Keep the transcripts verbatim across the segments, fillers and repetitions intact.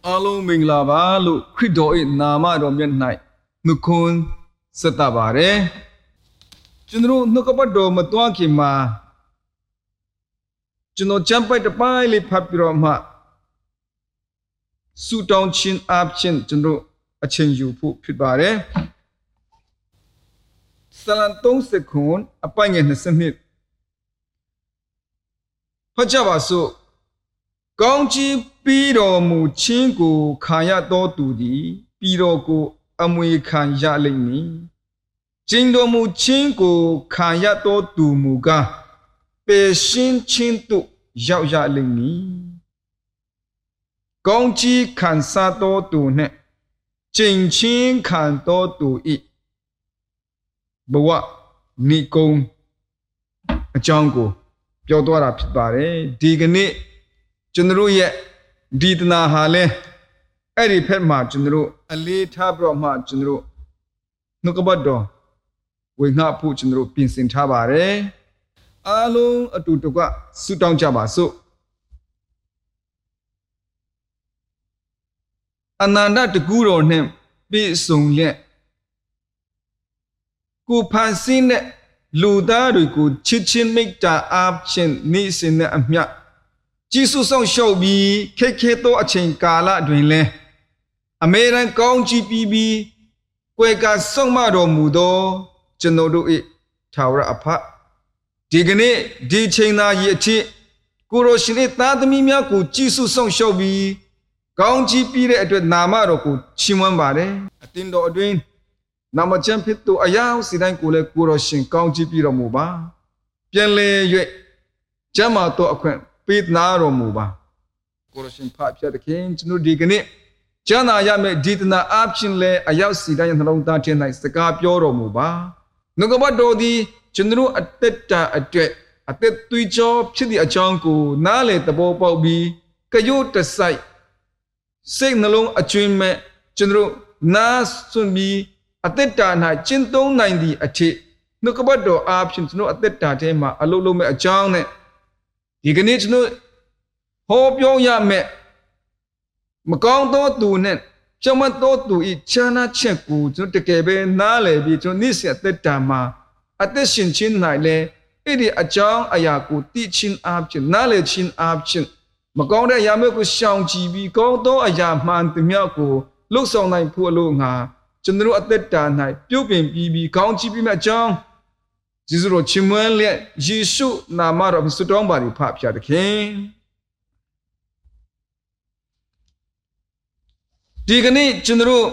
အားလုံးမင်္ဂလာပါလို့ခရစ်တော်၏နာမတော်မြတ်၌နှုတ်ခွန်းဆက်တာပါတယ်ကျွန်တော်နှုတ်ကပတ်တော်မတွားခင်မှာကျွန်တော်ကြံပိုက်တစ်ပိုင်းလေးဖတ်ပြီးတော့မှစူတောင်းခြင်းအပြင်ကျွန်တော်အချင်းယူဖို့ဖြစ်ပါတယ်ဆလန်သုံးစက္ကွန်အပိုင်းငယ်နှစ်နှစ်ဖတ်ကြပါစို့ကောင်းချီးပြီးတော်မူခြင်းကိုခံရတော်သူသည်ပြီးတော်ကိုအမွေခံရလိမ့်မည်ကျင့်တော်မူခြင်းကိုခံရတော်သူမူကားပေရှင်းခြင်းသို့ရောက်ရလိမ့်မည်ကောင်းချီးခံစားတော်သူနှင့်ကျင့်ခြင်းခံတော်သူ၏ဘဝနိဂုံးအကြောင်းကိုပြောသွားတာဖြစ်ပါတယ်ဒီကနေ့ကျွန်တော်ရဲ့ဒီတနာဟာလဲအဲ့ဒီဖက်မှာကျွန်တော်အလေးထားပြီးတော့မှကျွန်တော်နှုတ်ကပတ်တော်ဝေငှဖို့ကျွန်တော်ပြင်ဆင်ထားပါတယ်အားလုံးအတူတကွဆုတောင်းကြပါစို့အနန္တတကူတော်နဲ့ပြည့်စုံရဲ့ကိုဖန်ဆင်းတဲ့လူသားတွေကိုချစ်ချင်းမိတ္တာအားဖြင့်နေ့စဉ်နဲ့အမျှจิสุส่งရှောက်ပြီးခေခေသောအချိန်ကာလတွင်လဲအမေရန်ကောင်းကြီးပြီးပြီးကွယ်ကာဆုံးမတော်မူသောကျွန်တော်တို့၏ထာဝရအဖဒီကနေ့ဒီချိန်သာရည်အဖြစ်ကိုရိုရှင်၏သားသမီးများကိုจิสุส่งရှောက်ပြီးကောင်းကြီးပြီးတဲ့အတွက်နာမတော်ကိုချီးမွမ်းပါတယ်အသင်တော်အတွင်းနာမကျမ်းဖြစ်သူအယောက်စီတိုင်းကိုလည်းကိုရိုရှင်ကောင်းကြီးပြီးတော်မူပါပြန်လေ၍ကျမ်းမာတော်အခွင့်ပေးနာတော်မူပါကိုရရှင်ဖတ်ပြတဲ့ခင်ကျွန်တော်ဒီကနေ့ကျမ်းသာရမယ့်ဒီတနာအဖြစ်လဲအရောက်စီတိုင်းနှလုံးသားထဲ၌စကားပြောတော်မူပါနှုတ်ကပတ်တော်သည်ကျွန်တော်အသက်တာအတွက်အသက်သွေးကြောဖြစ်သည့်အကြောင်းကိုနားလေသဘောပေါက်ပြီးကရုတစိုက်စိတ်နှလုံးအကျွင်းမဲ့ကျွန်တော်နားစွန့်ပြီးအသက်တာ၌ကျင့်သုံးနိုင်သည့်အထိနှုတ်ကပတ်တော်အဖြစ်ကျွန်တော်အသက်တာထဲမှာအလုံးလုံးမဲ့အကြောင်းနဲ့ဒီကနေ့ကျွန်တော်ဟောပြောရမယ်မကောင်းသောသူနဲ့ရှမတ်သောသူဤချမ်းသာချက်ကိုကျွန်တော်တကယ်ပဲနားလည်ပြီးကျွန်တော်နေ့စဉ်အသက်တာမှာအသက်ရှင်ခြင်း၌လည်းအဲ့ဒီအကြောင်းအရာကိုသိချင်းအားဖြင့်နားလည်ခြင်းအားဖြင့်မကောင်းတဲ့အရာမျိုးကိုရှောင်ကြဉ်ပြီးကောင်းသောအရာမှန်သမျှကိုလှုပ်ဆောင်နိုင်ဖို့အလို့ငါကျွန်တော်အသက်တာ၌ပြုပြင်ပြီးပြီးကောင်းချီးပြီးမှအကြောင်းယေရှုတော်ချီးမွမ်းလက်ယေရှုနာမတော်ဆုတောင်းပါသည်ဖဖျားသခင်ဒီကနေ့ကျွန်တော်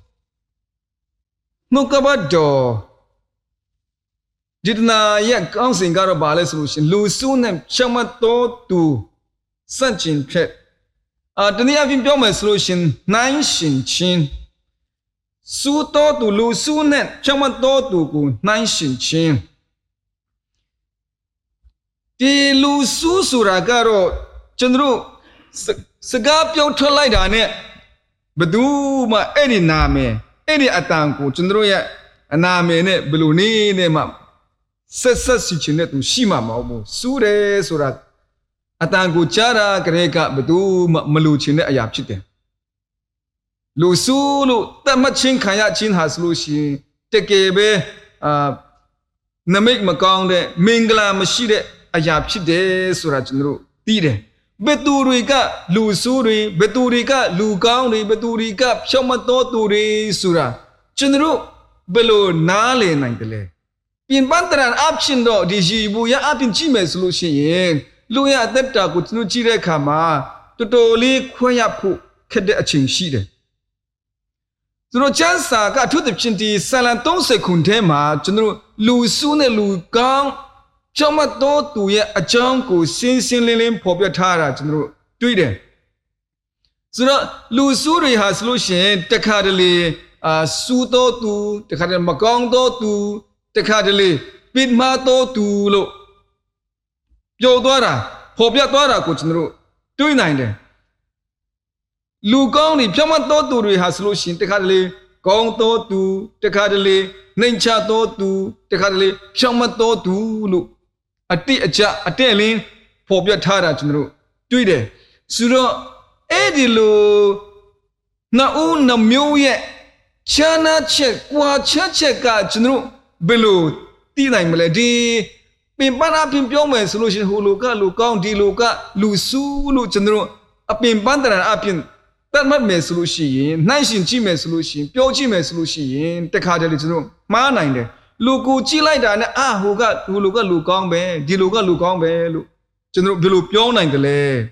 နှုတ်ကပတ်တော်ဒီတနာရဲ့ကောင်းစဉ်ကတော့ဘာလဲဆိုလို့ရှိရင်လူစုနဲ့ရှမတ်တော်သူစန့်ကျင်ဖြစ်အာတနည်းအားဖြင့်ပြောမယ်ဆိုလို့ရှိရင်နိုင်ရှင်ချင်းစုတော်သူလူစုနဲ့ရှမတ်တော်သူကိုနိုင်ရှင်ချင်းဒီလူစုဆိုတာကတော့ကျွန်တော်စကားပြောထွက်လိုက်တာနဲ့ဘယ်သူမှအဲ့ဒီနာမည်အဲ့ဒီအတန်ကိုကျွန်တော်ရဲ့အနာမည်နဲ့ဘယ်လိုနေနဲ့မှဆက်ဆက်စီချင်တဲ့သူရှိမှာမဟုတ်ဘူးစုတယ်ဆိုတာအတန်ကိုကြားတာကလေးကဘယ်သူမှမလူချင်တဲ့အရာဖြစ်တယ်လူစုလို့တတ်မှတ်ချင်းခံရချင်းဟာဆိုလို့ရှိရင်တကယ်ပဲအာနမိတ်မကောင်းတဲ့မင်္ဂလာမရှိတဲ့အရာဖြစ်တယ်ဆိုတာကျွန်တော်သိတယ်ဘယ်သူတွေကလူဆိုးတွေဘယ်သူတွေကလူကောင်းတွေဘယ်သူတွေကဖြောင့်မတ်တော်သူတွေဆိုတာကျွန်တော်ဘယ်လိုနားလည်နိုင်တယ်လဲပြင်ပန်းတရံအဖြစ်တော့ဒီရှိဘူးရအပြင်ကြည့်မယ်ဆိုလို့ရှိရင်လူရအသက်တာကိုကျွန်တော်ကြည့်တဲ့အခါမှာတော်တော်လေးခွင့်ရဖို့ခက်တဲ့အချိန်ရှိတယ်ကျွန်တော်ချမ်းစာကအထူးသဖြင့်ဒီဆလန်သုံးစက္ကွန်ထဲမှာကျွန်တော်လူစုနဲ့လူကောင်းရှောမတ်တော်သူရဲ့အကြောင်းကိုရှင်းရှင်းလင်းလင်းဖော်ပြထားတာကျွန်တော်တွေ့တယ်ဆိုတော့လူစုတွေဟာဆိုလို့ရှိရင်တခါတလေအာစူတော်သူတခါတလေမကောင်းတော်သူတခါတလေပိမတော်သူလို့ပြောသွားတာဖော်ပြသွားတာကိုကျွန်တော်တွေ့နိုင်တယ်လူကောင်းတွေဖြောင့်မတ်တော်သူတွေဟာဆိုလို့ရှိရင်တခါတလေကောင်းတော်သူတခါတလေနှိမ်ချတော်သူတခါတလေဖြောင့်မတ်တော်သူလို့အတိအကျအတဲ့လင်းဖော်ပြထားတာကျွန်တော်တွေ့တယ်ဆိုတော့အဲ့ဒီလို na u na myo ye chana che kwa cha che ka chunu belo ti nai male di pin pan a pin pyo me so lo shin hu lo ka lo kaung di lo ka lu su lo chunu a pin pan ta a pin tat mat me so lo shi yin nai shin chi me so lo shi pyo chi me so lo shi yin tek kha de le chunu ma nai de lu ko chi lai da ne a hu ka hu lo ka lu kaung be di lo ka lu kaung be lo chunu belo pyo nai de le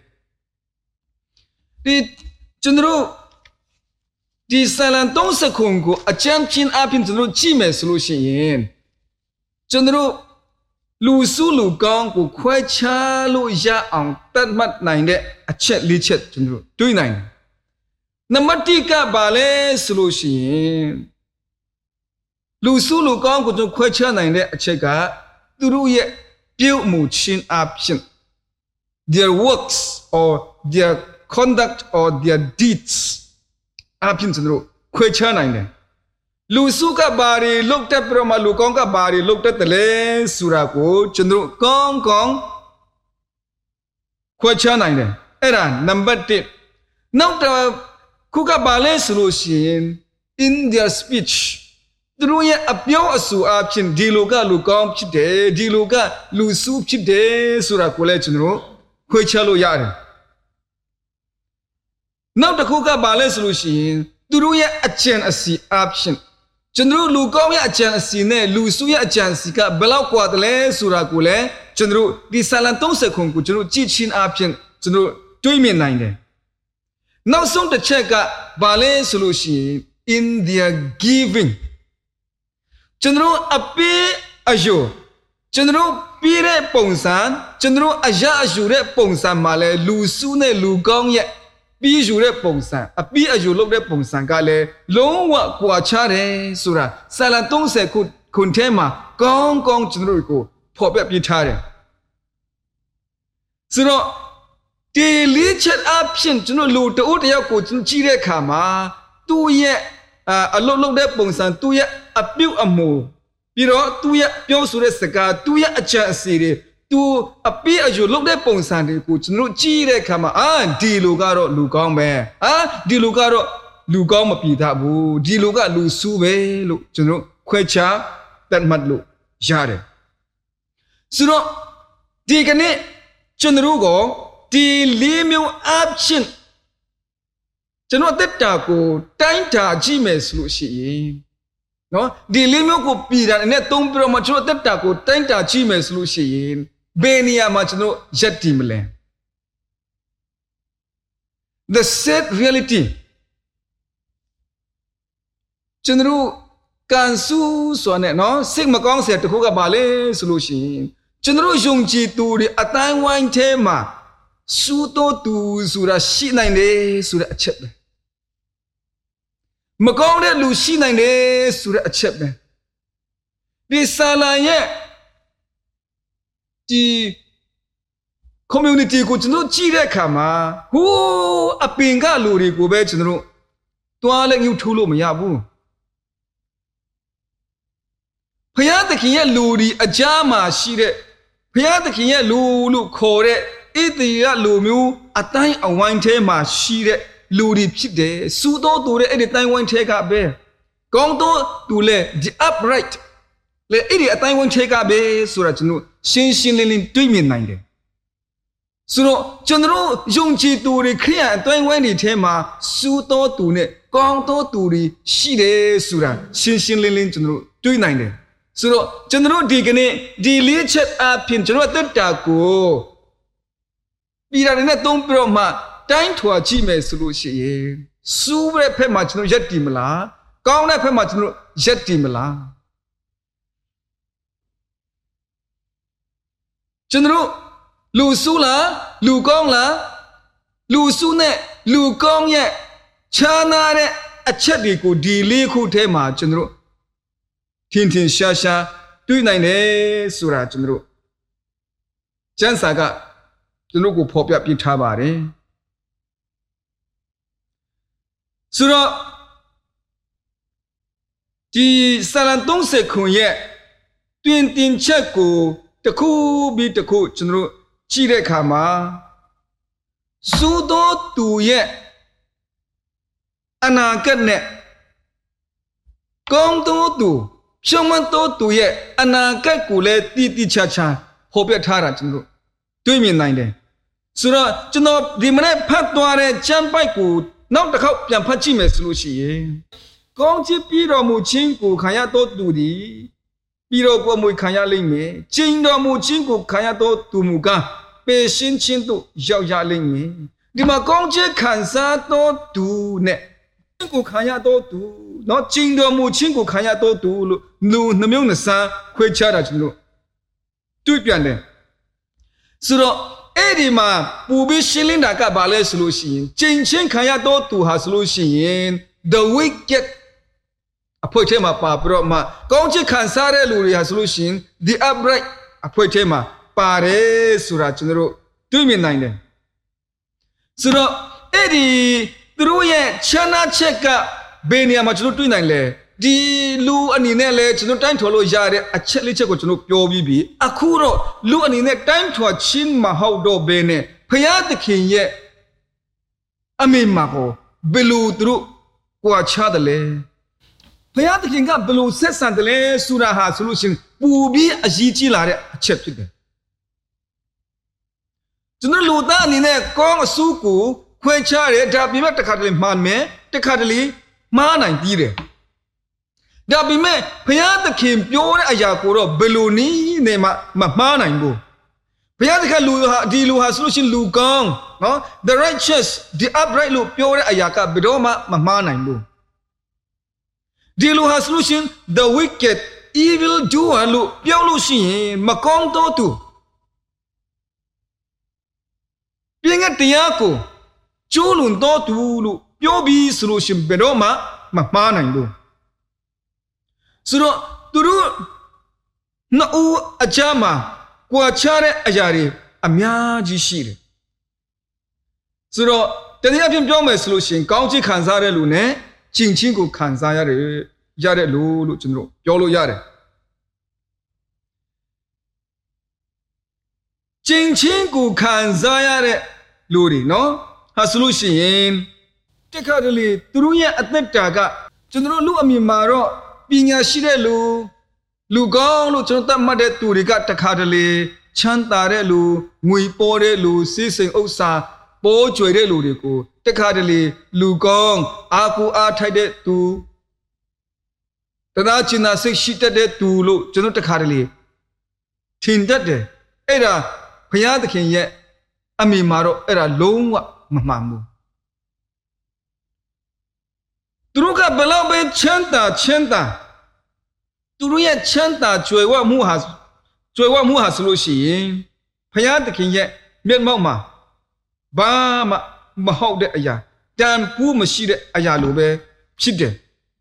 di chunu di salan tong se khung ko acham chin a pin chunu chi me so lo shi yin chunu lu su lu kaung ko khwai cha lo ya ang tat mat nai de a chet li chet chunu tui nai namati ka ba le so lo shi yin lu su lu kaung ko chunu khwai cha nai de a chet ka tu ru ye pyo mu chin a pin their works or their conduct or their deeds a pin chunu khwai cha nai de lu su ka ba ri lok tat pro ma lu kaung ka ba ri lok tat le sura ko chunu kaung kaung khwai cha nai de era number one now ta khu ka ba le so lo shin in their speechသူတို့ရဲ့အပြောအဆိုအဖြစ်ဒီလိုကလူကောင်းဖြစ်တယ်ဒီလိုကလူစုဖြစ်တယ်ဆိုတာကိုလည်းကျွန်တော်ခွဲခြားလို့ရတယ်နောက်တစ်ခုကဘာလဲဆိုလို့ရှိရင်သူတို့ရဲ့အကြံအစီအဖြစ်ကျွန်တော်လူကောင်းရဲ့အကြံအစီနဲ့လူစုရဲ့အကြံအစီကဘယ်လောက်กว่าတလဲဆိုတာကိုလည်းကျွန်တော်ဒီဆာလန်သုံးဆယ်ခုကိုကျွန်တော်ကြည့်ချင်းအဖြစ်ကျွန်တော်တွေးမြင်နိုင်တယ်နောက်ဆုံးတစ်ချက်ကဘာလဲဆိုလို့ရှိရင် in their givingကျွန်တော်အပေးအယုကျွန်တော်ပြည့်တဲ့ပုံစံကျွန်တော်အရာအယူတဲ့ပုံစံမှာလဲလူစုနဲ့လူကောင်းရဲ့ပြီးယူတဲ့ပုံစံအပြီးအယူလုပ်တဲ့ပုံစံကလည်းလုံးဝကွာခြားတယ်ဆိုတာဆာလန်သုံးဆယ်ခုခုထဲမှာကောင်းကောင်းကျွန်တော်ကိုဖော်ပြပြထားတယ်ဆိုတော့ဒီလေးချက်အဖြစ်ကျွန်တော်လူတအုပ်တယောက်ကိုကျွန်တော်ကြည့်တဲ့အခါမှာသူ့ရဲ့အလုပ်လုပ်တဲ့ပုံစံသူ့ရဲ့အပြုတ်အမူပြီးတော့သူ့ရဲ့ပြောဆိုတဲ့စကားသူ့ရဲ့အကြံအစီတွေသူအပြည့်အယူလုပ်တဲ့ပုံစံတွေကိုကျွန်တော်ကြည့်တဲ့အခါမှာအာဒီလူကတော့လူကောင်းပဲအာဒီလူကတော့လူကောင်းမပြည်သားဘူးဒီလူကလူဆူးပဲလို့ကျွန်တော်ခွဲခြားတတ်မှတ်လို့ရတယ်ဆိုတော့ဒီကနေ့ကျွန်တော်ကဒီလေးမျိုးအဖြစ်ကျွန်တော်တက်တာကိုတိုင်းတာကြည့်မယ်ဆိုလို့ရှိရင်နော်ဒီလေးမျိုးကိုပြည်တာနဲ့သုံးပြီးတော့မှကျွန်တော်တက်တာကိုတိုင်းတာကြည့်မယ်ဆိုလို့ရှိရင်ဘယ်နေရာမှာကျွန်တော်ရက်တည်မလဲ the sad reality ကျွန်တော်ကန်ဆူဆိုတဲ့နော်စိတ်မကောင်းစရာတစ်ခုကဘာလဲဆိုလို့ရှိရင်ကျွန်တော်ယုံကြည်သူတွေအတိုင်းဝိုင်းထဲမှာစူတော်သူဆိုတာရှိနိုင်တယ်ဆိုတဲ့အချက်ပဲမကောင်းတဲ့လူရှိနိုင်တယ်ဆိုတဲ့အချက်ပဲဒီဆာလန်ရဲ့ဒီ community ကိုကျွန်တော်ကြည့်တဲ့အခါမှာဟိုးအပင်ကလူတွေကိုပဲကျွန်တော်တွားလက်ညှိုးထိုးလို့မရဘူးဖယားသခင်ရဲ့လူဒီအကြားမှာရှိတဲ့ဖယားသခင်ရဲ့လူလို့ခေါ်တဲ့ဣသရေလလူမျိုးအတိုင်းအဝိုင်းထဲမှာရှိတဲ့လူတွေဖြစ်တယ်စူတော်သူတဲ့အဲ့ဒီတိုင်းဝိုင်းထဲကပဲကောင်းတော်သူလေ the upright လေအဲ့ဒီအတိုင်းဝိုင်းထဲကပဲဆိုတာကျွန်တော်ရှင်းရှင်းလင်းလင်းတွေးမြင်နိုင်တယ်ဆိုတော့ကျွန်တော်ယုံကြည်သူတွေခရိယန်အတိုင်းဝိုင်းတွေထဲမှာစူတော်သူနဲ့ကောင်းတော်သူတွေရှိတယ်ဆိုတာရှင်းရှင်းလင်းလင်းကျွန်တော်တွေးနိုင်တယ်ဆိုတော့ကျွန်တော်ဒီကနေ့ဒီလေးချက်အပြင်ကျွန်တော်တက်တာကိုပြည်တာနဲ့သုံးပြီးတော့မှတိုင်းထွာကြည့်မယ်ဆိုလို့ရှိရင်စူးတဲ့ဖက်မှာကျွန်တော်ရက်တည်မလားကောင်းတဲ့ဖက်မှာကျွန်တော်ရက်တည်မလားကျွန်တော်လူစူးလားလူကောင်းလားလူစူးနဲ့လူကောင်းရဲ့ခြားနာတဲ့အချက်တွေကိုဒီလေးခုထဲမှာကျွန်တော်ထင်ထင်ရှားရှားတွေ့နိုင်တယ်ဆိုတာကျွန်တော်ကျမ်းစာကကျွန်တော်ကိုဖော်ပြပြထားပါတယ်ဆိုတော့ဒီဆာလန်သုံးဆယ်ခုရဲ့တွင်တင်ချက်ကိုတစ်ခုပြီးတစ်ခုကျွန်တော်ကြည့်တဲ့အခါမှာစူတော်သူရဲ့အနာဂတ်နဲ့ကောင်းသောသူရှုံးမသောသူရဲ့အနာဂတ်ကိုလည်းတည်တည်ချာချာဟောပြထားတာကျွန်တော်တွေ့မြင်နိုင်တယ်ဆိုတော့ကျွန်တော်ဒီမနေ့ဖတ်သွားတဲ့ကျမ်းပိုက်ကိုနောက်တစ်ခေါက်ပြန်ဖတ်ကြည့်မယ်ဆိုလို့ရှိရင်ကောင်းချီးပြီးတော်မူခြင်းကိုခံရသောသူသည်ပြီးတော့ကိုယ်မူခံရလိမ့်မယ်ကျင့်တော်မူခြင်းကိုခံရသောသူမူကားပေရှင်းခြင်းတို့ရောက်ရလိမ့်မယ်ဒီမှာကောင်းချီးခံစားသောသူနဲ့ကိုခံရသောသူနော်ကျင့်တော်မူခြင်းကိုခံရသောသူလို့လူနှမျိုးနှစ်ဆန်းခွဲခြားတာကျွန်တော်တွေ့ပြန်တယ်ဆိုတော့အဲ့ဒီမှာပူပြီးရှင်းလင်းတာကဘာလဲဆိုလို့ရှိရင်ကျင့်ချင်းခံရသောသူဟာဆိုလို့ရှိရင် the wicked အဖွဲ့ထဲမှာပါပြီးတော့မှကောင်းချီးခံစားတဲ့လူတွေဟာဆိုလို့ရှိရင် the upright အဖွဲ့ထဲမှာပါတယ်ဆိုတာကျွန်တော်တို့တွေ့မြင်နိုင်တယ်ဆိုတော့အဲ့ဒီသူတို့ရဲ့ချမ်းသာချက်ကဘယ်နေရာမှာကျွန်တော်တွေ့နိုင်လဲဒီလူအနေနဲ့လဲကျွန်တော်တိုင်းထွာလို့ရတဲ့အချက်လေးချက်ကိုကျွန်တော်ပြောပြီးပြီအခုတော့လူအနေနဲ့တိုင်းထွာချင်းမဟုတ်တော့ဘဲနဲ့ဖယားသခင်ရဲ့အမိမှာကိုဘယ်လိုသူတို့ကြွားချတယ်လဲဖယားသခင်ကဘယ်လိုဆက်ဆံတယ်လဲဆိုတာဟာဆိုလို့ရှိရင်ပူပြီးအရေးကြီးလာတဲ့အချက်ဖြစ်တယ်ကျွန်တော်လူသားအနေနဲ့ကောင်းအဆူကိုခွဲခြားတယ်ဒါပေမဲ့တစ်ခါတလေမှားမယ်တစ်ခါတလေမှားနိုင်ပြီးတယ်ဒါပေမဲ့ဘုရားသခင်ပြောတဲ့အရာကိုတော့ဘယ်လိုနည်းနဲ့မှမမှားနိုင်ဘူးဘုရားသခင်လူဟာဒီလူဟာဆိုလို့ရှိရင်လူကောင်းနော် the righteous the upright လို့ပြောတဲ့အရာကဘယ်တော့မှမမှားနိုင်ဘူးဒီလူဟာဆိုလို့ရှိရင် the wicked evil doer လို့ပြောလို့ရှိရင်မကောင်းသောသူပြင်းတဲ့တရားကိုကျိုးလွန်သောသူလို့ပြောပြီးဆိုလို့ရှိရင်ဘယ်တော့မှမမှားနိုင်ဘူးဆိုတော့သူတို့နှစ်ဦးအကြမ်းမှာကြွာချတဲ့အရာတွေအများကြီးရှိတယ်ဆိုတော့တနည်းအားဖြင့်ပြောမယ်ဆိုလို့ရှိရင်ကောင်းချီးခံစားတဲ့လူနဲ့ကျင့်ချင်းကိုခံစားရတယ်ရတဲ့လူလို့ကျွန်တော်ပြောလို့ရတယ်ကျင့်ချင်းကိုခံစားရတဲ့လူတွေနော်ဟာဆိုလို့ရှိရင်တခါတလေသူတို့ရဲ့အသက်တာကကျွန်တော်လူအမြင်မှာတော့ပညာရှိတဲ့လူလူကောင်းလို့ကျွန်တော်သတ်မှတ်တဲ့သူတွေကတခါတလေချမ်းသာတဲ့လူငွေပေါ်တဲ့လူစိစိမ်ဥစ္စာပေါ်ကျွေတဲ့လူတွေကိုတခါတလေလူကောင်းအာကူအားထိုက်တဲ့သူတနာကျင်နာစိတ်ရှိတတ်တဲ့သူလို့ကျွန်တော်တခါတလေထင်တတ်တယ်အဲ့ဒါဘုရားသခင်ရဲ့အမိမှာတော့အဲ့ဒါလုံးဝမမှန်ဘူးသူတို့ကဘယ်လောက်ပဲချမ်းသာချမ်းသာသူတို့ရဲ့ချမ်းသာကြွယ်ဝမှုဟာကြွယ်ဝမှုဟာဆိုလို့ရှိရင်ဘုရားသခင်ရဲ့မျက်မှောက်မှာဘာမှမဟုတ်တဲ့အရာတန်ဖိုးမရှိတဲ့အရာလိုပဲဖြစ်တယ်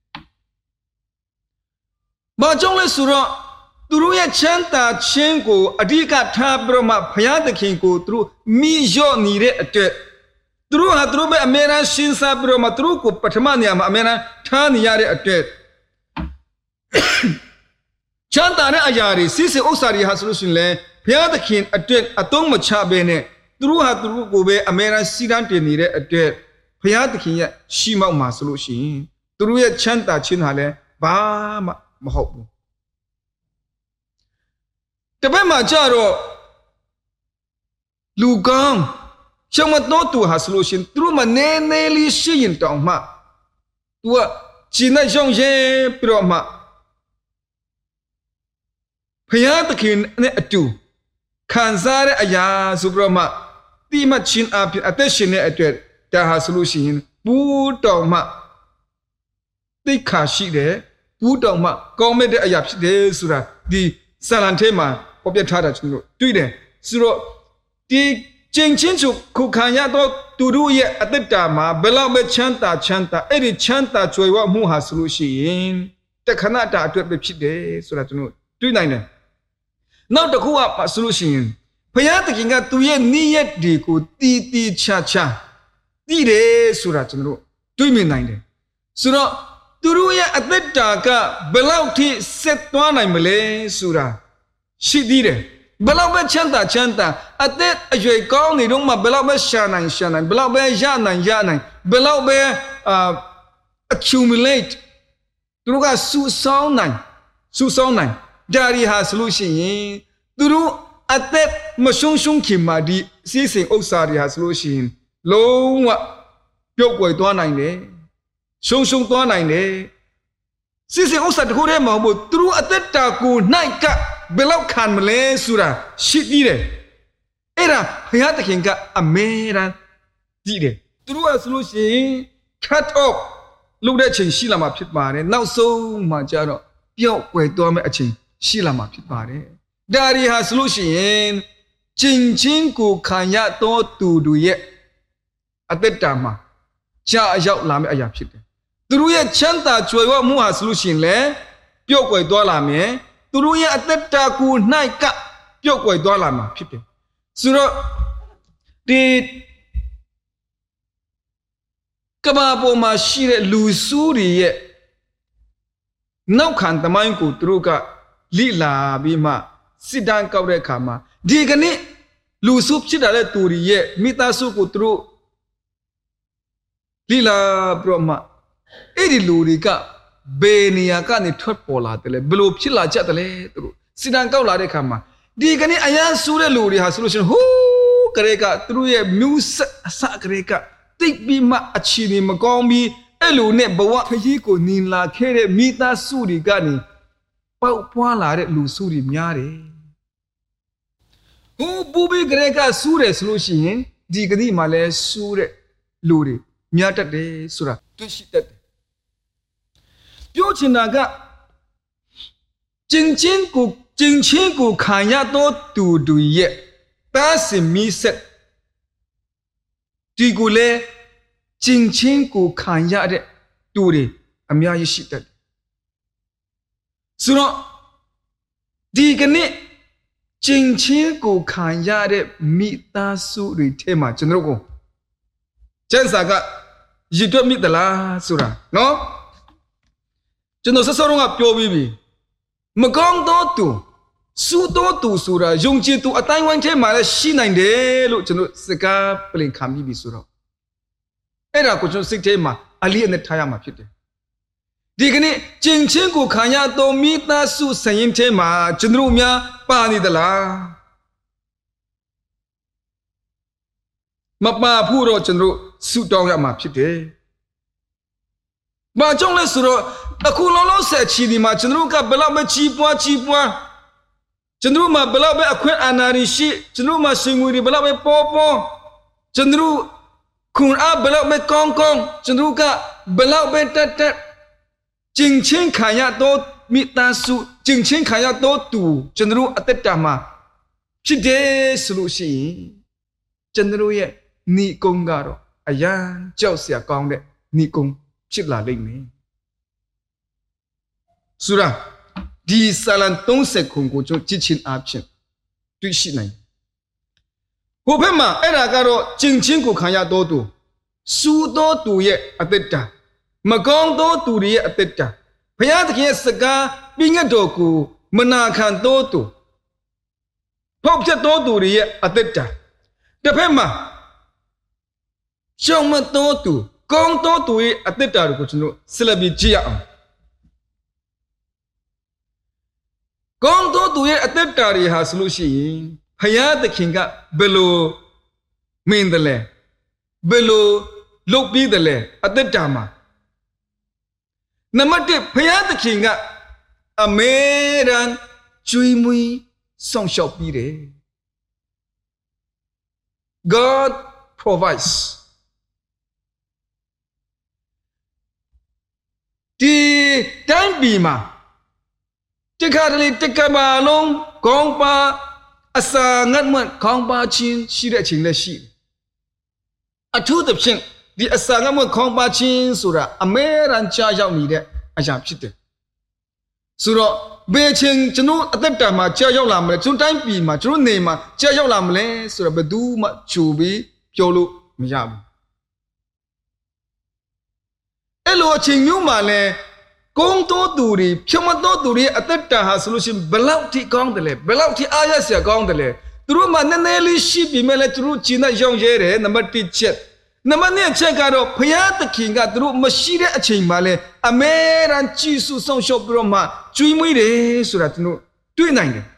။ဘာကြောင့်လဲဆိုတော့သူတို့ရဲ့ချမ်းသာခြင်းကိုအဓိကထားပြီးတော့မှဘုရားသခင်ကိုသူတို့မိလျော့နေတဲ့အတွက်သူတို့ဟာသူတို့ပဲအမြဲတမ်းရှင်းစားပြီးတော့မှသူတို့ကိုပထမနေရာမှာအမြဲတမ်းထားနေရတဲ့အတွက်ချမ်းသာတဲ့အရာတွေစိစိဥစ္စာတွေဟာဆိုလို့ရှိရင်လေဘုရားသခင်အတွက်အသုံးမချဘဲနဲ့သူတို့ဟာသူတို့ကိုပဲအမြဲတမ်းစီတန်းတင်နေတဲ့အတွက်ဘုရားသခင်ရဲ့ရှိမောက်မှာဆိုလို့ရှိရင်သူတို့ရဲ့ချမ်းသာခြင်းဟာလည်းဘာမှမဟုတ်ဘူးတပတ်မှာကြတော့လူကောင်းရှောင်းမတော်သူဟာဆိုလို့ရှိရင်သူတို့မနေနေလေးရှိရင်တောင်မှသူကကျင်တဲ့ကြောင့်ရဲ့ပြီးတော့မှဘုရားသခင်နဲ့အတူခံစားတဲ့အရာဆိုပြီးတော့မှတိမချင်းအဖြစ်အသက်ရှင်တဲ့အတွက်ဒါဟာဆိုလို့ရှိရင်ဘူးတော်မှသိခါရှိတယ်ဘူးတော်မှကောင်းမဲ့တဲ့အရာဖြစ်တယ်ဆိုတာဒီဆာလန်ထဲမှာဖော်ပြထားတာကျွန်တော်တွေ့တယ်ဆိုတော့ဒီကျင့်ချင်းချုပ်ခုခံရတော့သူတို့ရဲ့အသက်တာမှာဘယ်လောက်ပဲချမ်းသာချမ်းသာအဲ့ဒီချမ်းသာကြွယ်ဝမှုဟာဆိုလို့ရှိရင်တခဏတာအတွက်ပဲဖြစ်တယ်ဆိုတာကျွန်တော်တွေ့နိုင်တယ်နောက်တစ်ခုကဆိုလို့ရှိရင်ဘုရားသခင်ကသူရဲ့နိယတ်တွေကိုတီးတီးချာချာတည်တယ်ဆိုတာကျွန်တော်တွေ့မြင်နိုင်တယ်ဆိုတော့သူတို့ရဲ့အသက်တာကဘယ်လောက်ထိဆက်သွားနိုင်မလဲဆိုတာရှိသေးတယ်ဘယ်လောက်ပဲချမ်းသာချမ်းသာအသက်အရွယ်ကောင်းနေတော့မှဘယ်လောက်ပဲရှာနိုင်ရှာနိုင်ဘယ်လောက်ပဲရနိုင်ရနိုင်ဘယ်လောက်ပဲအာ accumulate သူတို့ကစုဆောင်းနိုင်စုဆောင်းနိုင်ဒါရီဟာဆိုလို့ရှိရင်သူတို့အသက်မရှုံးရှုံးခင်မှာဒီစီးစိမ်ဥစ္စာတွေဟာဆိုလို့ရှိရင်လုံးဝပြုတ်ကွယ်သွားနိုင်တယ်ရှုံးရှုံးသွားနိုင်တယ်စီးစိမ်ဥစ္စာတခုတည်းမဟုတ်ဘူးသူတို့အသက်တာကိုနိုင်ကဘယ်လောက်ခံမလဲဆိုတာရှိသေးတယ်အဲ့ဒါဘုရားသခင်ကအမေရန်ကြည့်တယ်သူတို့ကဆိုလို့ရှိရင် cut off လုပ်တဲ့အချိန်ရှိလာမှာဖြစ်ပါတယ်နောက်ဆုံးမှကျတော့ပျောက်ကွယ်သွားမယ့်အချိန်ရှိလာမှာဖြစ်ပါတယ်ဒါရီဟာဆိုလို့ရှိရင်ကျင့်ချင်းကိုခံရတော့သူတို့ရဲ့အသက်တာမှာကြာရောက်လာမယ့်အရာဖြစ်တယ်သူတို့ရဲ့ချမ်းသာကြွယ်ဝမှုဟာဆိုလို့ရှိရင်လည်းပျောက်ကွယ်သွားလာမယ်သူတို့ရဲ့အသက်တာကို၌ကပျောက်ကွယ်သွားလာမှာဖြစ်တယ်ဆိုတော့ဒီကဘာပေါ်မှာရှိတဲ့လူစုတွေရဲ့နောက်ခံသမိုင်းကိုသူတို့ကလိလာပြီးမှစစ်တမ်းကောက်တဲ့အခါမှာဒီကနေ့လူစုဖြစ်တဲ့သူတွေရဲ့မိသားစုကိုသူတို့လိလာပြီးတော့မှအဲ့ဒီလူတွေကဘယ်နေရာကနေထွက်ပေါ်လာတယ်လဲဘယ်လိုဖြစ်လာကြတယ်လဲသူတို့စစ်တမ်းကောက်လာတဲ့အခါမှာဒီကနေ့အရန်ဆိုးတဲ့လူတွေဟာဆိုလို့ရှိရင်ဟိုးကလေးကသူတို့ရဲ့မျိုးဆက်အစကလေးကတိတ်ပြီးမှအချီနေမကောင်းပြီးအဲ့လိုနဲ့ဘဝခရီးကိုနင်လာခဲ့တဲ့မိသားစုတွေကနေပေါက်ပွားလာတဲ့လူစုတွေများတယ်ဟိုးပူပြီးကလေးကစူးတယ်ဆိုလို့ရှိရင်ဒီကနေ့မှလည်းစူးတဲ့လူတွေများတတ်တယ်ဆိုတာတွေ့ရှိတတ်တယ်ပြောချင်တာကကျင့်ချင်းကိုကျင့်ချင်းကိုခံရတော့သူတို့ရဲ့တားစင်မိဆက်ဒီကိုလေကျင့်ချင်းကိုခံရတဲ့သူတွေအများကြီးရှိတတ်တယ်ဆိုတော့ဒီကနေ့ကျင့်ချင်းကိုခံရတဲ့မိသားစုတွေထဲမှာကျွန်တော်တို့ကိုကျန်စာကရည်တွက်မိသလားဆိုတာနော်ကျွန်တော်စစောတော့ကပြောပြီးပြီမကောင်းတော့သူစုတော့သူဆိုတာယုံကြည်သူအတိုင်းဝိုင်းထဲမှာလည်းရှိနိုင်တယ်လို့ကျွန်တော်စကားပြင်ခံပြီးပြီဆိုတော့အဲ့ဒါကိုကျွန်တော်စိတ်ထဲမှာအလေးအနက်ထားရမှာဖြစ်တယ်ဒီကနေ့ကျင့်ချင်းကိုခံရတော်မိသားစုစရင်ထဲမှာကျွန်တော်များပါနေသလားမပါဘူးတော့ကျွန်တော်ဆုတောင်းရမှာဖြစ်တယ်ဘာကြောင့်လဲဆိုတော့အခုလုံးလုံးဆက်ချီဒီမှာကျွန်တော်ကဘလောက်ပဲချီပွားချီပွားကျွန်တော်မှာဘလောက်ပဲအခွင့်အာဏာရှိကျွန်တော်မှာရှင်ငွေတွေဘလောက်ပဲပေါ်ပေါ်ကျွန်တော်ခွန်အားဘလောက်ပဲကောင်းကောင်းကျွန်တော်ကဘလောက်ပဲတက်တက်ကျင့်ချင်းခံရတော့မိသားစုကျင့်ချင်းခံရတော့သူကျွန်တော်အသက်တာမှာဖြစ်တယ်ဆိုလို့ရှိရင်ကျွန်တော်ရဲ့ဏိကုံကတော့အရန်ကြောက်စရာကောင်းတဲ့ဏိကုံဖြစ်လာလိမ့်မယ်ဆိုတော့ဒီဆာလန်သုံးဆယ်ခုကိုကျွန်တော်ကြည့်ချင်းအားဖြင့်တွေ့ရှိနိုင်ဟိုဘက်မှာအဲ့ဒါကတော့ကျင့်ချင်းကိုခံရတော့သူစူတော့သူရဲ့အသက်တာမကောင်းတော့သူရဲ့အသက်တာဘုရားသခင်ရဲ့စကားပြည့်ညတ်တော်ကိုမနာခံတော့သူဖောက်ပြတော့သူရဲ့အသက်တာတစ်ဖက်မှာရှောင်မတော့သူကောင်းတော့သူရဲ့အသက်တာကိုကျွန်တော်ဆက်လက်ပြီးကြည့်ရအောင်ကောင်းတော့သူရဲ့အသက်တာတွေဟာဆိုလို့ရှိရင်ဘုရားသခင်ကဘယ်လိုမင်းတယ်လဲဘယ်လိုလုပ်ပြီးတယ်လဲအသက်တာမှာနံပါတ်တစ်ဘုရားသခင်ကအမေရန်ကျွေးမွေးဆောင်ရှောက်ပြီးတယ် God provides ဒီတိုင်းပြည်မှာတခါတလေတကဘာလုံးကောင်းပါအစာငတ်မွတ်ခေါင်းပါချင်းရှိတဲ့အချိန်လည်းရှိအထူးသဖြင့်ဒီအစာငတ်မွတ်ခေါင်းပါချင်းဆိုတာအမဲရန်ချရောက်နေတဲ့အရာဖြစ်တယ်ဆိုတော့ဘယ်ချိန်ကျွန်တော်အသက်တာမှာကြာရောက်လာမလဲကျွန်တော်တိုင်းပြည်မှာကျွန်တော်နေမှာကြာရောက်လာမလဲဆိုတော့ဘယ်သူမှကြိုပြီးပြောလို့မရဘူးအဲ့လိုအချိန်မျိုးမှာလဲကုန်းတော်သူတွေဖြမတော်သူတွေအသက်တာဟာဆိုလို့ရှိရင်ဘလောက်ထိကောင်းတယ်လဲဘလောက်ထိအားရစရာကောင်းတယ်လဲသူတို့မှနည်းနည်းလေးရှိပြီမဲ့လဲသူတို့ကျင်းတဲ့ရောင်းရဲတယ်နံပါတ်တစ်ချက်နံပါတ်နှစ်အချက်ကတော့ဘုရားသခင်ကသူတို့မရှိတဲ့အချိန်မှာလဲအမဲရန်ကြည်စုဆောင်ရှောက်ပြီးတော့မှကျွေးမွေးတယ်ဆိုတာကျွန်တော်တွေ့နိုင်တယ်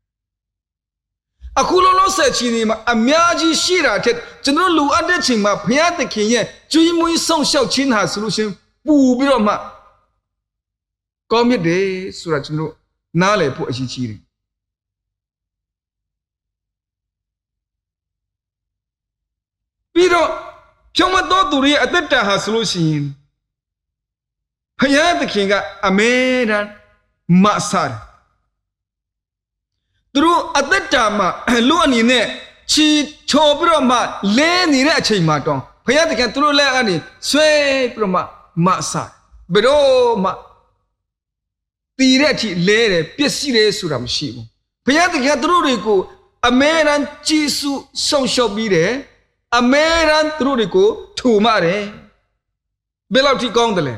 အခုလောလောဆယ်ချင်းဒီမှာအများကြီးရှိတာတဲ့ကျွန်တော်လူအပ်တဲ့ချိန်မှာဘုရားသခင်ရဲ့ကျွေးမွေးဆောင်ရှောက်ခြင်းဟာဆိုလို့ရှင်ပူပြီးတော့မှကောင်းမြတ်တယ်ဆိုတာကျွန်တော်နားလည်ဖို့အရေးကြီးတယ်ပြီးတော့ဖြောင့်မတ်သောသူတွေရဲ့အသက်တာဟာဆိုလို့ရှိရင်ဘုရားသခင်ကအမဲတမ်းမဆာသူတို့အသက်တာမှာလူအနေနဲ့ချီချော်ပြီးတော့မှလဲနေတဲ့အချိန်မှာတော့ဘုရားသခင်သူတို့လက်ကနေဆွဲပြီးတော့မှမဆာဘယ်တော့မှတည်တဲ့အထိလဲတယ်ပျက်စီးတယ်ဆိုတာမရှိဘူးဘုရားသခင်သူတို့တွေကိုအမဲတမ်းကြည်စုဆောင်ရှောက်ပြီးတယ်အမဲရန်သူတို့တွေကိုထူမတယ်ဘယ်လောက်ထိကောင်းတယ်လဲ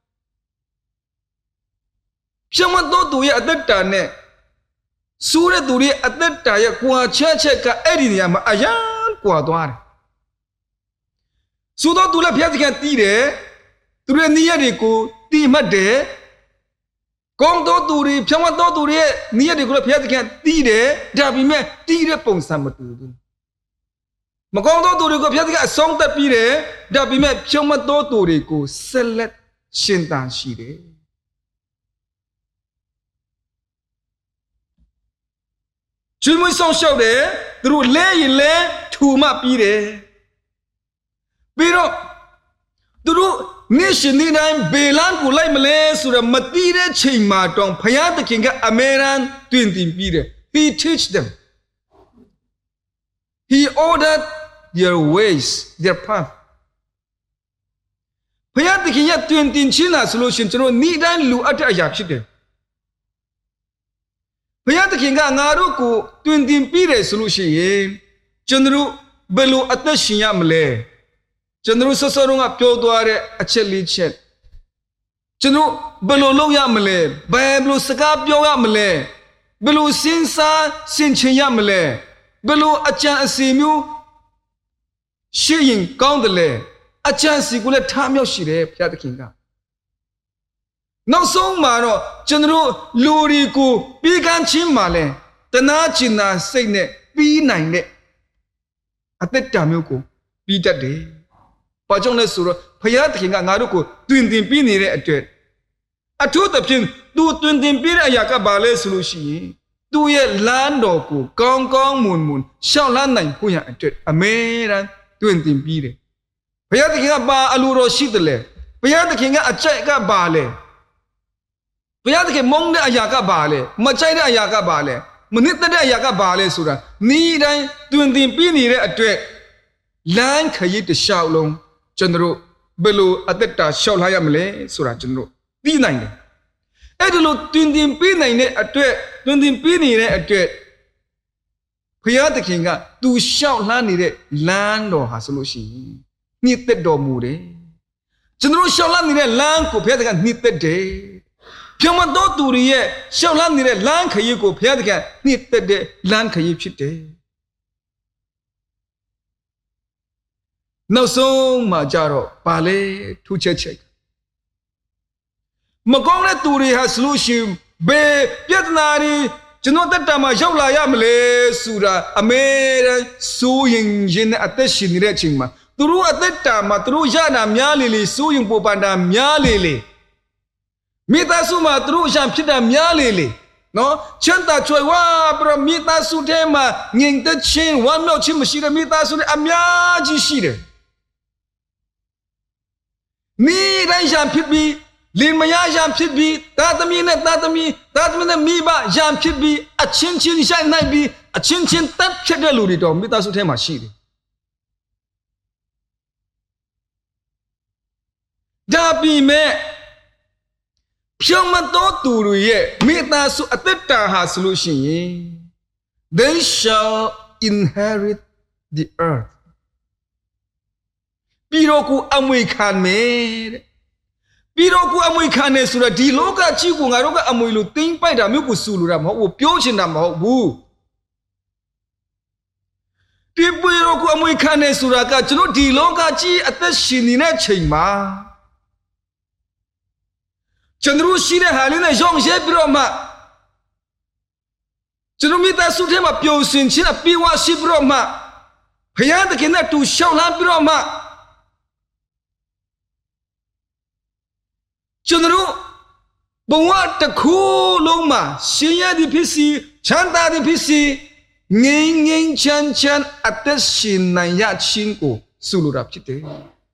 ဖြောင့်မတ်သောသူရဲ့အသက်တာနဲ့စူးတဲ့သူရဲ့အသက်တာရဲ့ကွာချက်ချက်ကအဲ့ဒီနေရာမှာအယံကွာသွားတယ်စူးသောသူလည်းဘုရားသခင်တီးတယ်သူရဲ့နိယတွေကိုတီးမှတ်တယ်ကောင်းသောသူတွေဖြောင့်မတ်သောသူတွေရဲ့နိယတွေကိုလည်းဘုရားသခင်တီးတယ်ဒါပေမဲ့တီးတဲ့ပုံစံမတူဘူးမကောင်းသောသူတွေကိုဘုရားသခင်အဆုံးသတ်ပြီးတယ်ဒါပေမဲ့ဖြောင့်မတ်သောသူတွေကိုဆက်လက်ရှင်သန်ရှိတယ်ကျွေးမွေးဆောင်ရှောက်တယ်သူတို့လဲရင်လဲထူမှပြီးတယ်ပြီးတော့သူတို့နေ့ရှင်နေ့တိုင်းဘေလန်ကိုလိုက်မလဲဆိုတော့မတိတဲ့ချိန်မှာတောင်ဘုရားသခင်ကအမေရန်တွင်တင်ပြီးတယ် He teach them He ordered their ways their path ဘုရားသခင်ရဲ့တွင်တင်ခြင်းလားဆိုလို့ရှင်ကျွန်တော်နေ့တိုင်းလူအပ်တဲ့အရာဖြစ်တယ်ဘုရားသခင်ကငါတို့ကိုတွင်တင်ပြီးတယ်ဆိုလို့ရှိရင်ကျွန်တော်ဘယ်လိုအသက်ရှင်ရမလဲကျွန်တော်ဆောစောတော့ကပြောသွားတဲ့အချက်လေးချက်ကျွန်တော်ဘယ်လိုလုပ်ရမလဲဘယ်လိုစကားပြောရမလဲဘယ်လိုစဉ်းစားဆင်ခြင်ရမလဲဘယ်လိုအကြံအစီမျိုးရှိရင်ကောင်းတယ်လေအကြံစီကိုလည်းထားမြောက်ရှိတယ်ဘုရားသခင်ကနောက်ဆုံးမှာတော့ကျွန်တော်လူတွေကိုပြီးကန်းချင်းမှာလဲတနာကျင်နာစိတ်နဲ့ပြီးနိုင်တဲ့အသက်တာမျိုးကိုပြီးတတ်တယ်။ဘာကြောင့်လဲဆိုတော့ဘုရားသခင်ကငါတို့ကိုတွင်တင်ပြီးနေတဲ့အတွက်အထူးသဖြင့်သူတွင်တင်ပြီးတဲ့အရာကဘာလဲဆိုလို့ရှိရင်သူရဲ့လမ်းတော်ကိုကောင်းကောင်းမွန်မွန်ရှောက်လန်းနိုင်ဖို့ရအတွက်အမေရန်တွင်တင်ပြီးတယ်။ဘုရားသခင်ကဘာအလိုတော်ရှိတယ်လဲ။ဘုရားသခင်ကအကြိုက်ကဘာလဲ။ဘုရားသခင်မုန်းတဲ့အရာကဘာလဲ။မကြိုက်တဲ့အရာကဘာလဲ။မနစ်သက်တဲ့အရာကဘာလဲဆိုတာဤတိုင်းတွင်တင်ပြီးနေတဲ့အတွက်လမ်းခရီးတစ်လျှောက်လုံးကျွန်တော်ဘယ်လိုအသက်တာရှောက်လာရမလဲဆိုတာကျွန်တော်သိနိုင်တယ်။အဲ့ဒီလိုတွင်တင်ပြီးနိုင်တဲ့အတွက်တွင်တင်ပြီးနေတဲ့အတွက်ဘုရားသခင်ကသူရှောက်လှမ်းနေတဲ့လမ်းတော်ဟာဆိုလို့ရှိရင်ညှိသက်တော်မူတယ်။ကျွန်တော်ရှောက်လှမ်းနေတဲ့လမ်းကိုဘုရားသခင်ညှိသက်တယ်။ဖြောင့်မတ်သောသူတွေရဲ့ရှောက်လှမ်းနေတဲ့လမ်းခရီးကိုဘုရားသခင်ညှိသက်တဲ့လမ်းခရီးဖြစ်တယ်။နောက်ဆုံးမှာကြတော့ဘာလဲထူးချက်ချက်မကောင်းတဲ့သူတွေဟာဆိုလို့ရှိရင်ဘယ်ပြဿနာတွေကျွန်တော်တက်တာမှာရောက်လာရမလဲဆိုတာအမေစိုးရင်ရင်နဲ့အသက်ရှင်နေတဲ့အချိန်မှာသူတို့အသက်တာမှာသူတို့ရတာများလေလေစိုးရင်ပူပန်တာများလေလေမိသားစုမှာသူတို့အရန်ဖြစ်တာများလေလေနော်ချမ်းသာကြွယ်ဝပြမိသားစုထဲမှာငြိမ်သက်ခြင်းဝမ်းမြောက်ခြင်းမရှိတဲ့မိသားစုတွေအများကြီးရှိတယ်မိတိုင်းရန်ဖြစ်ပြီးလင်မယားရန်ဖြစ်ပြီးသားသမီးနဲ့သားသမီးသားသမီးနဲ့မိဘရန်ဖြစ်ပြီးအချင်းချင်းဆိုင်နိုင်ပြီးအချင်းချင်းတပ်ဖြစ်တဲ့လူတွေတော့မိသားစုထဲမှာရှိတယ်ဒါပြီးမဲ့ဖြောင့်မတ်သောသူတွေရဲ့မိသားစုအသက်တာဟာဆိုလို့ရှိရင် they shall inherit the earth ပြီးတော့ကိုအမွေခံမယ်တဲ့ပြီးတော့ကိုအမွေခံနေဆိုတော့ဒီလောကကြီးကိုငါတို့ကအမွေလို့တင်းပိုက်တာမျိုးကိုစူလို့တာမဟုတ်ဘူးပြောချင်တာမဟုတ်ဘူးဒီပွေတော်ကိုအမွေခံနေဆိုတာကကျွန်တော်ဒီလောကကြီးအသက်ရှင်နေတဲ့ချိန်မှာကျွန်တော်ရှိတဲ့ဟာလေးနဲ့ရောင်းရဲပြီးတော့မှကျွန်တော်မိသားစုထဲမှာပျော်ရွှင်ခြင်းအပြေဝရှိပြီးတော့မှဘုရားသခင်နဲ့တူရှောက်လန်းပြီးတော့မှကျွန်တော်ဘဝတစ်ခုလုံးမှာရှင်ရသည်ဖြစ်စီချမ်းသာသည်ဖြစ်စီငြိမ်းငြိမ်းချမ်းချမ်းအသက်ရှင်နိုင်ရခြင်းကိုဆုလိုတာဖြစ်တယ်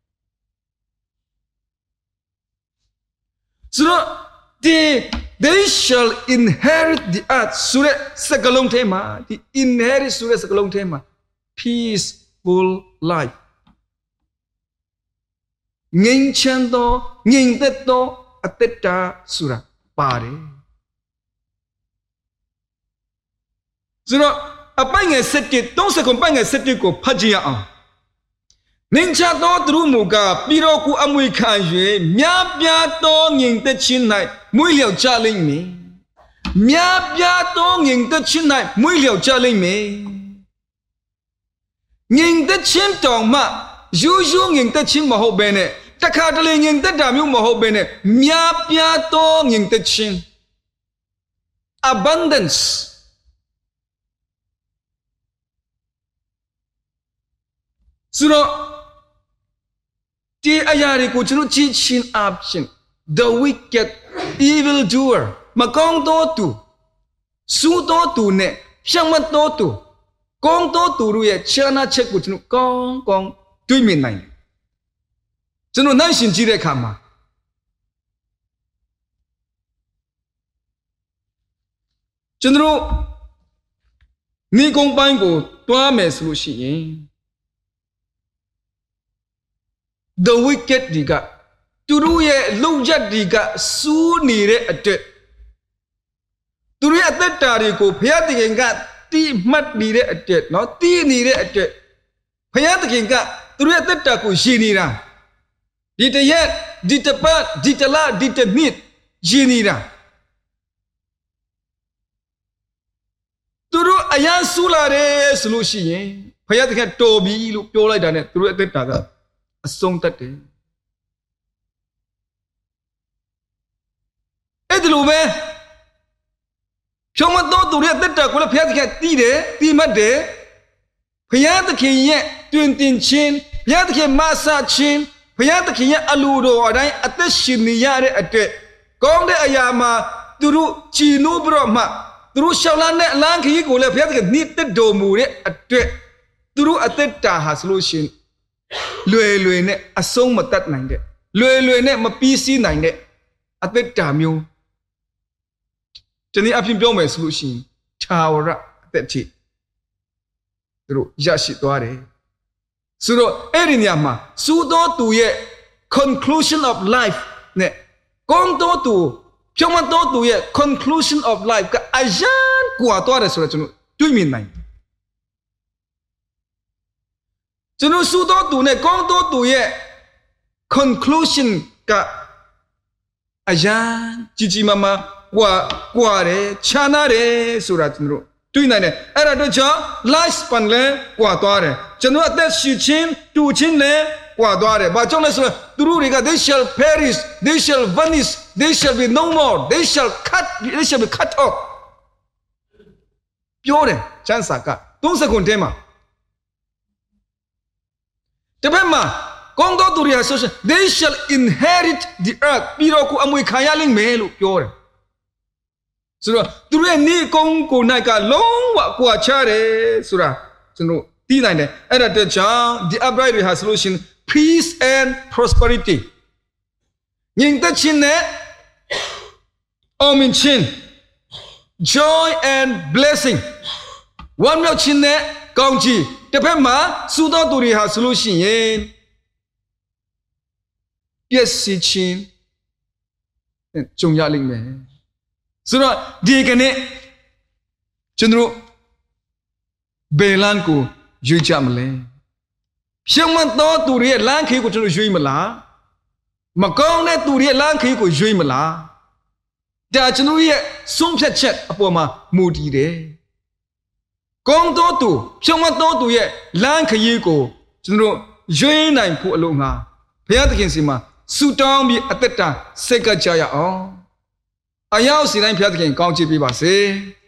ဆိုတော့ they they shall inherit the earth ဆိုတဲ့စကားလုံးထဲမှာဒီ inherit ဆိုတဲ့စကားလုံးထဲမှာ peaceful life ငြိမ်းချမ်းသောငြိမ်သက်သောအသက်တာဆိုတာပါတယ်ဆိုတော့အပိုင်းငယ်၁၁ သုံးစက္ကန့်ပိုင်းငယ်၁၁ကိုဖတ်ကြည့်ရအောင်နင်ချသောသူတို့မူကားပြည်တော်ကိုအမွေခံ၍မြားပြားသောငြိမ်သက်ခြင်း၌မွေးလျော်ကြလိမ့်မည်မြားပြားသောငြိမ်သက်ခြင်း၌မွေးလျော်ကြလိမ့်မည်ငြိမ်သက်ခြင်းတောင်မှရိုးရိုးငြိမ်သက်ခြင်းမဟုတ်ဘဲနဲ့တခါတလေငြိမ်သက်တာမျိုးမဟုတ်ဘဲနဲ့မြားပြားသောငြိမ်သက်ခြင်း abundanceဆိုတော့ဒီအရာတွေကိုကျွန်တော်ကြည့်ချင်းအပြင် the wicked evil doer မကောင်းသောသူစူးသောသူနဲ့ဖြတ်မသောသူကောင်းသောသူတို့ရဲ့ခြားနာချက်ကိုကျွန်တော်ကောင်းကောင်းတွေးမြင်နိုင်တယ်ကျွန်တော်နိုင်ရှင်ကြည့်တဲ့အခါမှာကျွန်တော်နေကုန်းပိုင်းကိုတွားမယ်ဆိုလို့ရှိရင် the wicked ဒီကသူတို့ရဲ့လုံရက်ဒီကစူးနေတဲ့အတွက်သူတို့ရဲ့အသက်တာတွေကိုဘုရားသခင်ကတီးမှတ်နေတဲ့အတွက်เนาะတီးနေတဲ့အတွက်ဘုရားသခင်ကသူတို့ရဲ့အသက်တာကိုရှင်းနေတာဒီတရက်ဒီတပတ်ဒီတလဒီတနှစ်ရှင်းနေတာသူတို့အရန်ဆူလာတယ်ဆိုလို့ရှိရင်ဘုရားသခင်တော်ပြီလို့ပြောလိုက်တာနဲ့သူတို့အသက်တာကအဆုံးတတ်တယ်အဲ့ဒီလိုပဲဖြုံမတော်သူရဲ့အသက်တာကိုလည်းဘုရားသခင်တည်တယ်တည်မှတ်တယ်ဘုရားသခင်ရဲ့တွင်တင်ခြင်းဘုရားသခင်မဆာခြင်းဘုရားသခင်ရဲ့အလိုတော်အတိုင်းအသက်ရှင်နေရတဲ့အတွက်ကောင်းတဲ့အရာမှာသူတို့ကြည်နိုးပြီးတော့မှသူတို့ရှောက်လန်းတဲ့အလန်းခရီးကိုလည်းဘုရားသခင်နှစ်သက်တော်မူတဲ့အတွက်သူတို့အသက်တာဟာဆိုလို့ရှိရင်လွယ်လွယ်နဲ့အဆုံးမတတ်နိုင်တဲ့လွယ်လွယ်နဲ့မပြီးစီးနိုင်တဲ့အသက်တာမျိုးဒီနေ့အပြင်ပြောမယ်ဆိုလို့ရှိရင်ထာဝရအသက်ချေသူတို့ရရှိသွားတယ်ဆိုတော့အဲ့ဒီနေရာမှာစူသောသူရဲ့ conclusion of life နဲ့ကောင်းသောသူဖြောင့်မတ်သောသူရဲ့ conclusion of life ကအရန်ကွာသွားတယ်ဆိုတော့ကျွန်တော်တွေးမြင်နိုင်တယ်ကျွန်တော်စူသောသူနဲ့ကောင်းသောသူရဲ့ conclusion ကအရန်ကြီးကြီးမားမားကွာကွာတယ်ခြားနာတယ်ဆိုတာကျွန်တော်တွေးနိုင်တယ်အဲ့ဒါတို့ကြောင့် life span လဲကွာသွားတယ်ကျွန်တော်အသက်ရှင်ခြင်းတူခြင်းလဲကွာသွားတယ်ဘာကြောင့်လဲဆိုတော့သူတို့တွေက they shall perish they shall vanish they shall be no more they shall cut they shall be cut off ပြောတယ်ချမ်းစာကသုံးစက္ကန့်ထဲမှာတပတ်မှာကောင်းသောသူတွေဟာဆိုရှင် they shall inherit the earth ပြီးတော့ကိုအမွေခံရလိမ့်မယ်လို့ပြောတယ်ဆိုတော့သူတို့ရဲ့နေကုန်းကို၌ကလုံးဝကွာခြားတယ်ဆိုတာကျွန်တော်သိနိုင်တယ်အဲ့ဒါတကြောင့် the upright တွေဟာဆိုလို့ရှင် peace and prosperity ငြိမ်သက်ခြင်းနဲ့အောင်မြင်ခြင်း joy and blessing ဝမ်းမြောက်ခြင်းနဲ့ကောင်းချီးတစ်ဖက်မှာစူသောသူတွေဟာဆိုလို့ရှိရင်ပျက်စီးခြင်းကြုံရလိမ့်မယ်ဆိုတော့ဒီကနေ့ကျွန်တော်ဘယ်လမ်းကိုရွေးကြမလဲဖြောင့်မတ်သောသူတွေရဲ့လမ်းခရီးကိုကျွန်တော်ရွေးမလားမကောင်းတဲ့သူတွေရဲ့လမ်းခရီးကိုရွေးမလားဒါကျွန်တော်ရဲ့ဆုံးဖြတ်ချက်အပေါ်မှာမူတည်တယ်ကောင်းသောသူဖြောင့်မတ်သောသူရဲ့လမ်းခရီးကိုကျွန်တော်ရွေးနိုင်ဖို့အလို့ငါဘုရားသခင်စီမှာဆုတောင်းပြီးအသက်တာဆက်ကကြရအောင်အရောက်စီတိုင်းဘုရားသခင်ကောင်းချီးပေးပါစေ